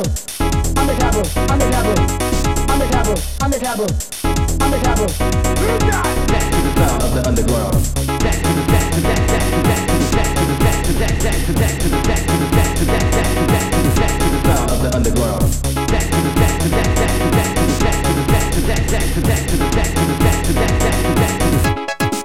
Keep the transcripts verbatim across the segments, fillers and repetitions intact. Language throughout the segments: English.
taboo, I'm the taboo, I'm the taboo, I'm the taboo, I'm the taboo, I'm the taboo. Back to the sound of the underground. Back to the back to back back to back to the back to the back to back back to back to the back to the back to back back to back to the back to the sound of the underground. Back to the back to back back to back to the back to the back to back back to back to the back to the back to back back to back to the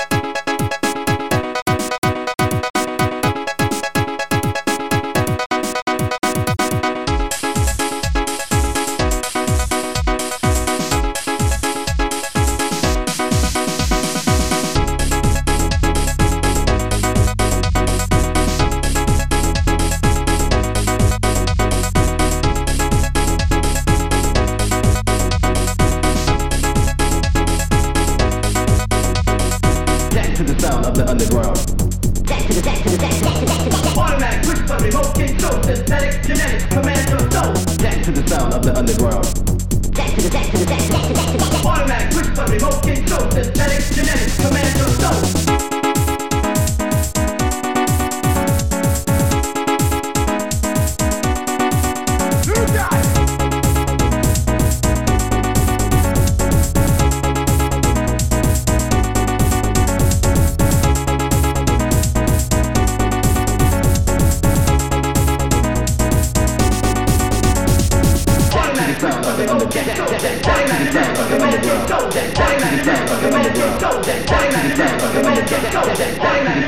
to the sound of the underground. Back to the back to the back to the back to the Automatic switch for remote control, synthetic genetics, command your soul. Back to the sound of the underground. back to the back to the back to the back to the Automatic switch for remote control, synthetic genetics, command your soul. Sound of the underground. Back to the sound of the underground. Back to the sound of the underground. Back to the sound of the underground. Back to the sound of the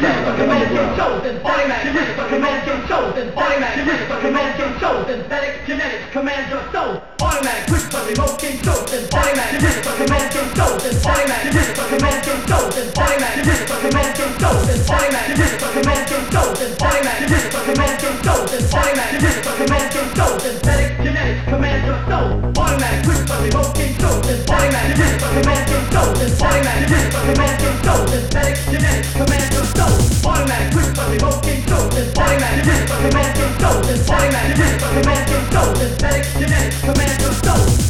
underground. Synthetic genetics, command your soul. Automatic switch for remote control, synthetic genetics, command your soul. Synthetic genetics, command your soul. Synthetic genetics, command your soul. Synthetic genetics, command your soul. Synthetic genetics, command your soul. Synthetic genetics, command your soul. Synthetic genetics, command your soul. Automatic switch for remote control, synthetic genetics, command your soul. Synthetic genetics, command your soul. Synthetic genetics, command your soul. Automatic switch for remote control, synthetic genetics, command your soul. Synthetic genetics, command your soul. Synthetic genetics, command your soul.